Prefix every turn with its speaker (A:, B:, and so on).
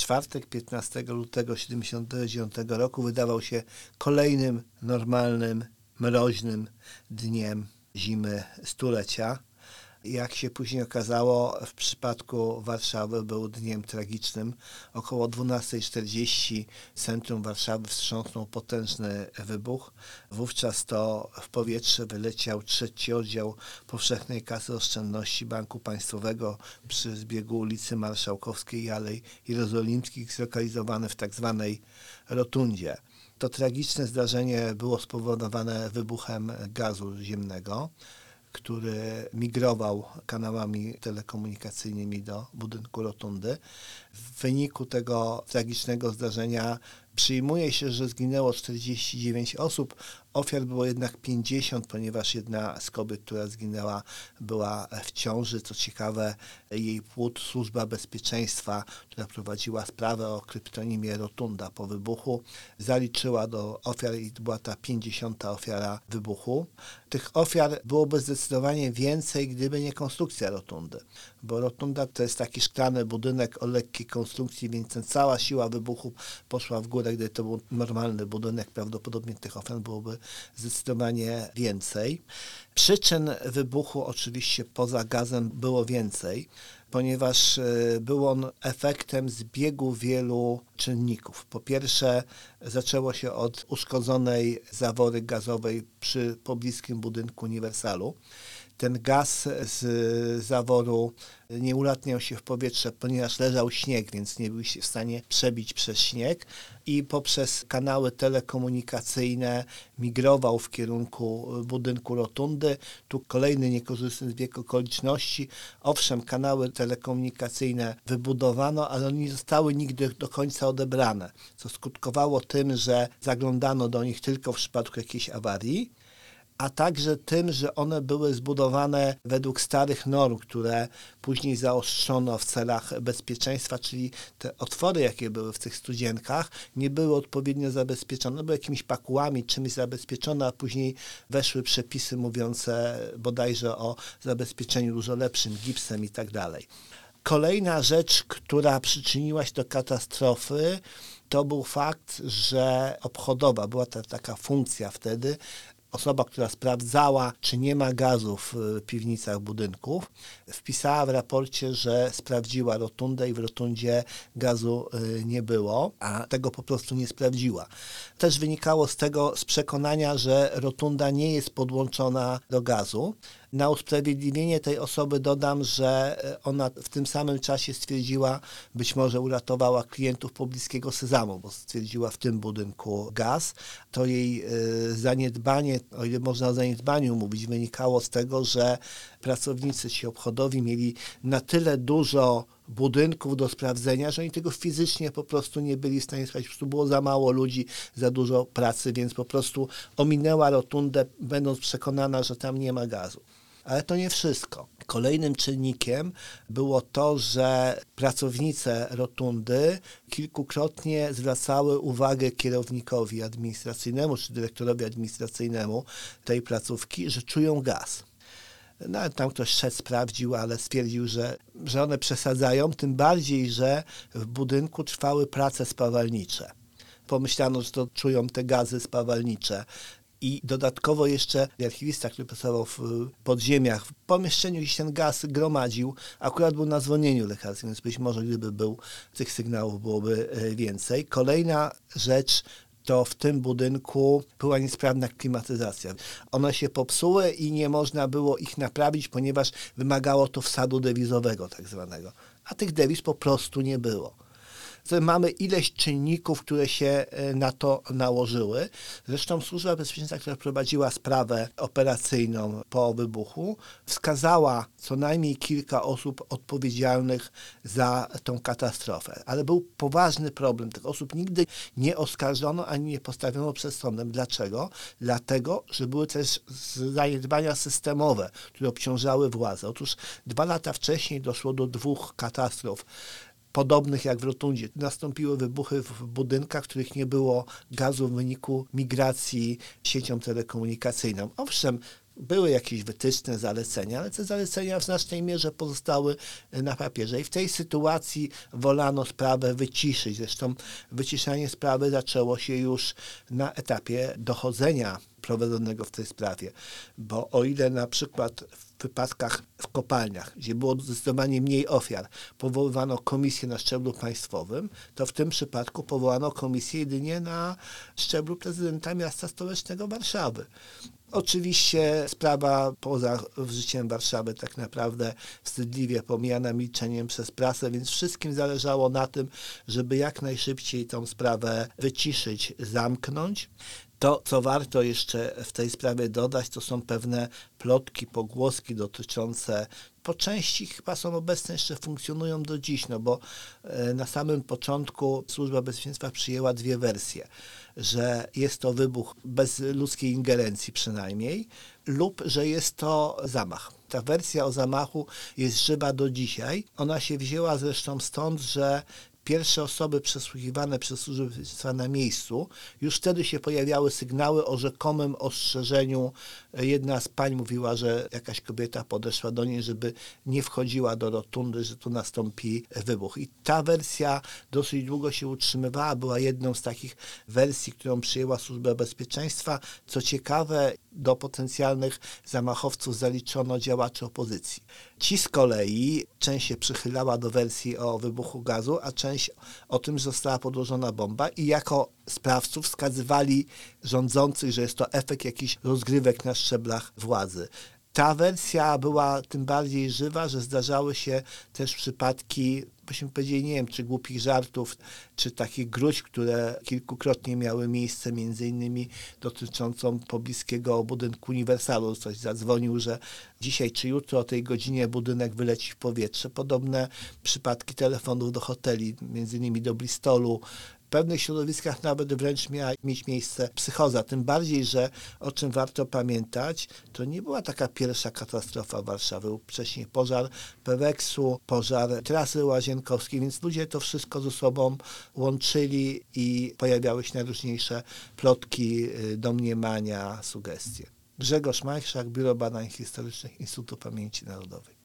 A: czwartek, 15 lutego 1979 roku wydawał się kolejnym normalnym, mroźnym dniem zimy stulecia. Jak się później okazało, w przypadku Warszawy był dniem tragicznym. Około 12:40 centrum Warszawy wstrząsnął potężny wybuch. Wówczas to w powietrze wyleciał trzeci oddział Powszechnej Kasy Oszczędności Banku Państwowego przy zbiegu ulicy Marszałkowskiej i Alei Jerozolimskich, zlokalizowany w tak zwanej rotundzie. To tragiczne zdarzenie było spowodowane wybuchem gazu ziemnego, który migrował kanałami telekomunikacyjnymi do budynku rotundy. W wyniku tego tragicznego zdarzenia przyjmuje się, że zginęło 49 osób. Ofiar było jednak 50, ponieważ jedna z kobiet, która zginęła, była w ciąży. Co ciekawe, jej płód Służba Bezpieczeństwa, która prowadziła sprawę o kryptonimie Rotunda po wybuchu, zaliczyła do ofiar i to była ta 50. ofiara wybuchu. Tych ofiar byłoby zdecydowanie więcej, gdyby nie konstrukcja rotundy, bo rotunda to jest taki szklany budynek o lekkiej konstrukcji, więc cała siła wybuchu poszła w górę. Gdyby to był normalny budynek, prawdopodobnie tych ofiar byłoby zdecydowanie więcej. Przyczyn wybuchu oczywiście poza gazem było więcej, ponieważ był on efektem zbiegu wielu czynników. Po pierwsze, zaczęło się od uszkodzonej zawory gazowej przy pobliskim budynku Uniwersalu. Ten gaz z zaworu nie ulatniał się w powietrze, ponieważ leżał śnieg, więc nie był się w stanie przebić przez śnieg i poprzez kanały telekomunikacyjne migrował w kierunku budynku rotundy. Tu kolejny niekorzystny zbieg okoliczności. Owszem, kanały telekomunikacyjne wybudowano, ale one nie zostały nigdy do końca odebrane, co skutkowało tym, że zaglądano do nich tylko w przypadku jakiejś awarii, a także tym, że one były zbudowane według starych norm, które później zaostrzono w celach bezpieczeństwa, czyli te otwory, jakie były w tych studzienkach, nie były odpowiednio zabezpieczone, były jakimiś pakułami, czymś zabezpieczone, a później weszły przepisy mówiące bodajże o zabezpieczeniu dużo lepszym, gipsem i tak dalej. Kolejna rzecz, która przyczyniła się do katastrofy, to był fakt, że obchodowa, była taka funkcja wtedy, osoba, która sprawdzała, czy nie ma gazu w piwnicach budynków, wpisała w raporcie, że sprawdziła rotundę i w rotundzie gazu nie było, a tego po prostu nie sprawdziła. Też wynikało z przekonania, że rotunda nie jest podłączona do gazu. Na usprawiedliwienie tej osoby dodam, że ona w tym samym czasie stwierdziła, być może uratowała klientów pobliskiego Sezamu, bo stwierdziła w tym budynku gaz. To jej zaniedbanie, o ile można o zaniedbaniu mówić, wynikało z tego, że pracownicy ci obchodowi mieli na tyle dużo budynków do sprawdzenia, że oni tego fizycznie po prostu nie byli w stanie sprawdzić. Po prostu było za mało ludzi, za dużo pracy, więc po prostu ominęła rotundę, będąc przekonana, że tam nie ma gazu. Ale to nie wszystko. Kolejnym czynnikiem było to, że pracownice rotundy kilkukrotnie zwracały uwagę kierownikowi administracyjnemu czy dyrektorowi administracyjnemu tej placówki, że czują gaz. No, tam ktoś szedł, sprawdził, ale stwierdził, że one przesadzają, tym bardziej, że w budynku trwały prace spawalnicze. Pomyślano, że to czują te gazy spawalnicze. I dodatkowo jeszcze archiwista, który pracował w podziemiach, w pomieszczeniu, gdzie się ten gaz gromadził, akurat był na zwolnieniu lekarskim, więc być może gdyby był, tych sygnałów byłoby więcej. Kolejna rzecz, to w tym budynku była niesprawna klimatyzacja. One się popsuły i nie można było ich naprawić, ponieważ wymagało to wsadu dewizowego tak zwanego. A tych dewiz po prostu nie było. Mamy ileś czynników, które się na to nałożyły. Zresztą Służba Bezpieczeństwa, która prowadziła sprawę operacyjną po wybuchu, wskazała co najmniej kilka osób odpowiedzialnych za tą katastrofę. Ale był poważny problem. Tych osób nigdy nie oskarżono ani nie postawiono przed sądem. Dlaczego? Dlatego, że były też zaniedbania systemowe, które obciążały władzę. Otóż 2 lata wcześniej doszło do 2 katastrof podobnych jak w rotundzie. Nastąpiły wybuchy w budynkach, w których nie było gazu w wyniku migracji siecią telekomunikacyjną. Owszem, Były jakieś wytyczne, zalecenia, ale te zalecenia w znacznej mierze pozostały na papierze i w tej sytuacji wolano sprawę wyciszyć. Zresztą wyciszanie sprawy zaczęło się już na etapie dochodzenia prowadzonego w tej sprawie, bo o ile na przykład w wypadkach w kopalniach, gdzie było zdecydowanie mniej ofiar, powoływano komisję na szczeblu państwowym, to w tym przypadku powołano komisję jedynie na szczeblu prezydenta miasta stołecznego Warszawy. Oczywiście sprawa poza życiem Warszawy tak naprawdę wstydliwie pomijana milczeniem przez prasę, więc wszystkim zależało na tym, żeby jak najszybciej tą sprawę wyciszyć, zamknąć. To, co warto jeszcze w tej sprawie dodać, to są pewne plotki, pogłoski dotyczące, po części chyba są obecne, jeszcze funkcjonują do dziś, no bo na samym początku Służba Bezpieczeństwa przyjęła dwie wersje, że jest to wybuch bez ludzkiej ingerencji przynajmniej, lub że jest to zamach. Ta wersja o zamachu jest żywa do dzisiaj. Ona się wzięła zresztą stąd, że pierwsze osoby przesłuchiwane przez Służbę Bezpieczeństwa na miejscu, już wtedy się pojawiały sygnały o rzekomym ostrzeżeniu. Jedna z pań mówiła, że jakaś kobieta podeszła do niej, żeby nie wchodziła do rotundy, że tu nastąpi wybuch. I ta wersja dosyć długo się utrzymywała, była jedną z takich wersji, którą przyjęła Służba Bezpieczeństwa. Co ciekawe, do potencjalnych zamachowców zaliczono działaczy opozycji. Ci z kolei, część się przychylała do wersji o wybuchu gazu, a część o tym, że została podłożona bomba i jako sprawców wskazywali rządzących, że jest to efekt jakichś rozgrywek na szczeblach władzy. Ta wersja była tym bardziej żywa, że zdarzały się też przypadki, byśmy powiedzieli, nie wiem, czy głupich żartów, czy takich gruźb, które kilkukrotnie miały miejsce, między innymi dotyczącą pobliskiego budynku Uniwersalu. Ktoś zadzwonił, że dzisiaj czy jutro o tej godzinie budynek wyleci w powietrze. Podobne przypadki telefonów do hoteli, między innymi do Bristolu. W pewnych środowiskach nawet wręcz miała mieć miejsce psychoza. Tym bardziej, że o czym warto pamiętać, to nie była taka pierwsza katastrofa Warszawy. Był wcześniej pożar Peweksu, pożar trasy Łazienkowskiej, więc ludzie to wszystko ze sobą łączyli i pojawiały się najróżniejsze plotki, domniemania, sugestie. Grzegorz Majchrzak, Biuro Badań Historycznych Instytutu Pamięci Narodowej.